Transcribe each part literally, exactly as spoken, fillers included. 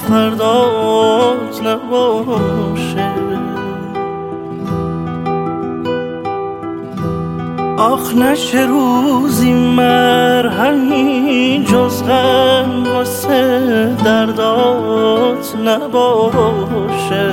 فردات نباشه. آخ نشه روزی مرهمی جز غم واسه دردات نباشه.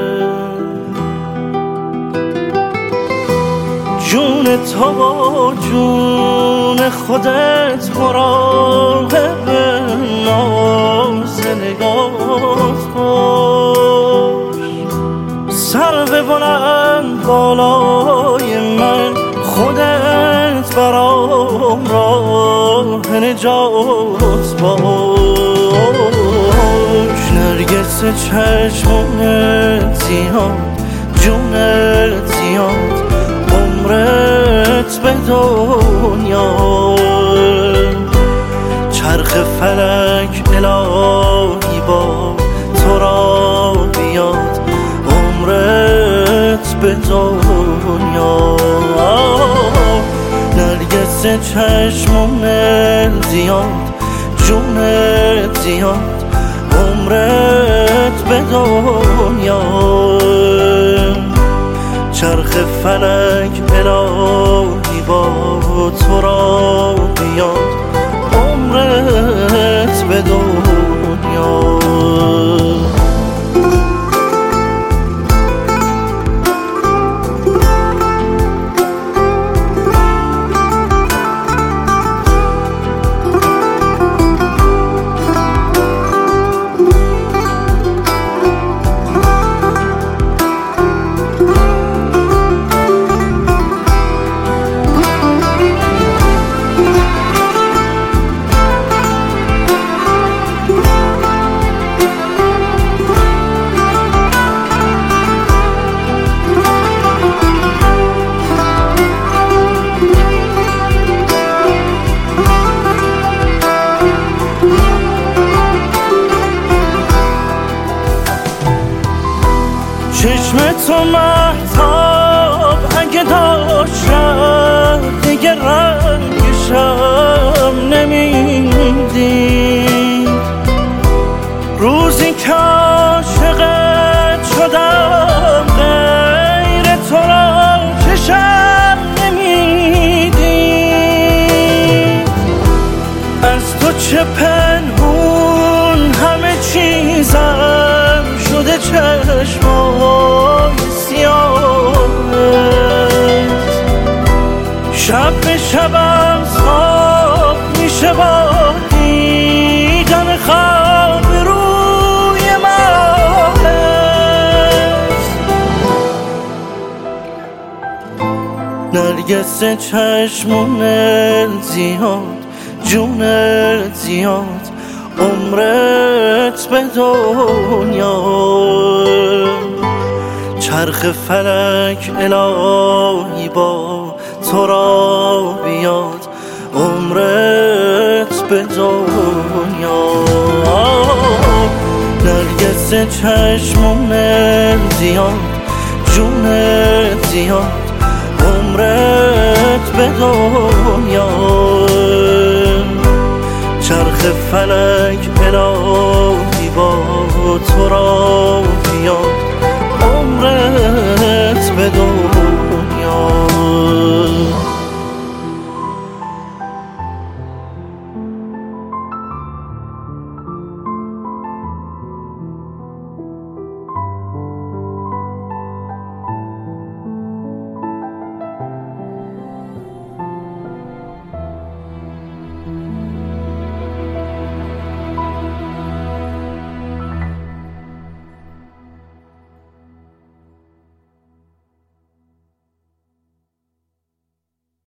جون تو با جون خودت مراقب ناز نگات باش. سرو بلند بالای من خودت برام راه نجات باش. نرگس چشمونت زیاد جونت زیاد عمرت به دنیا. چرخ فلک الهی با تو را بیاد عمرت به دنیا. نرگس چشمونت زیاد جونت زیاد عمرت به دنیا. چرخ فلک الهی با تو را بیاد عمرت به دنیا. چشم تو مهتاب اگه داشت دیگه رنگشم نمیدید. روزی که عاشقت شدم غیر تو را چشم نمیدید. از تو چه پنهون همه چیزم شده چشمای سیاهت. شب به شبم خواب میشه با دیدن خواب روی ماهت. نرگس چشمونت زیاد جونت زیاد عمرت به دنیا. چرخ فلک الهی با تو را بیاد عمرت به دنیا. نرگس چشمونت زیاد جونت زیاد عمرت به دنیا. چرخ فلک الهی با تو را بیاد عمرت به دنیا.